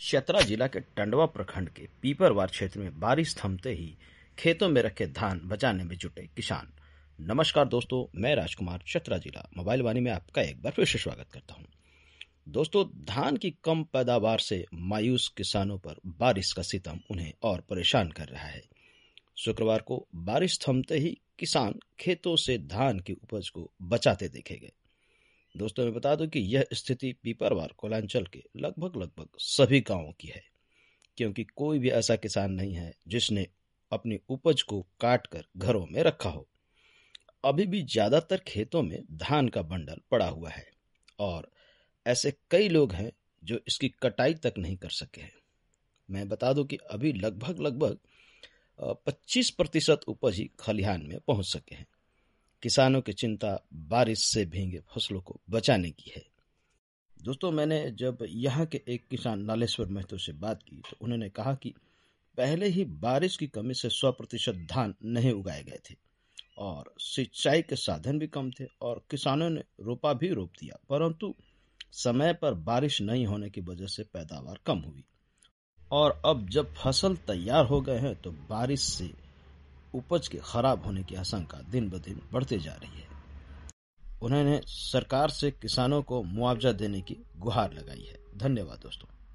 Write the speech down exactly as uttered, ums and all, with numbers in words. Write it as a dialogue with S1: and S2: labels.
S1: चतरा जिला के टंडवा प्रखंड के पीपरवार क्षेत्र में बारिश थमते ही खेतों में रखे धान बचाने में जुटे किसान। नमस्कार दोस्तों, मैं राजकुमार चतरा जिला मोबाइल वाणी में आपका एक बार फिर से स्वागत करता हूं। दोस्तों, धान की कम पैदावार से मायूस किसानों पर बारिश का सितम उन्हें और परेशान कर रहा है। शुक्रवार को बारिश थमते ही किसान खेतों से धान की उपज को बचाते देखे गए। दोस्तों, मैं बता दूं कि यह स्थिति पीपरवार कोलांचल के लगभग लगभग सभी गांवों की है, क्योंकि कोई भी ऐसा किसान नहीं है जिसने अपनी उपज को काट कर घरों में रखा हो। अभी भी ज्यादातर खेतों में धान का बंडल पड़ा हुआ है और ऐसे कई लोग हैं जो इसकी कटाई तक नहीं कर सके हैं। मैं बता दूं कि अभी लगभग लगभग पच्चीस प्रतिशत उपज ही खलिहान में पहुंच सके हैं। किसानों की चिंता बारिश से भीगे फसलों को बचाने की है। दोस्तों, मैंने जब यहाँ के एक किसान नालेश्वर महतो से बात की तो उन्होंने कहा कि पहले ही बारिश की कमी से सौ प्रतिशत धान नहीं उगाए गए थे और सिंचाई के साधन भी कम थे और किसानों ने रोपा भी रोप दिया, परंतु समय पर बारिश नहीं होने की वजह से पैदावार कम हुई और अब जब फसल तैयार हो गए हैं तो बारिश से उपज के खराब होने की आशंका दिन ब दिन बढ़ते जा रही है। उन्होंने सरकार से किसानों को मुआवजा देने की गुहार लगाई है। धन्यवाद दोस्तों।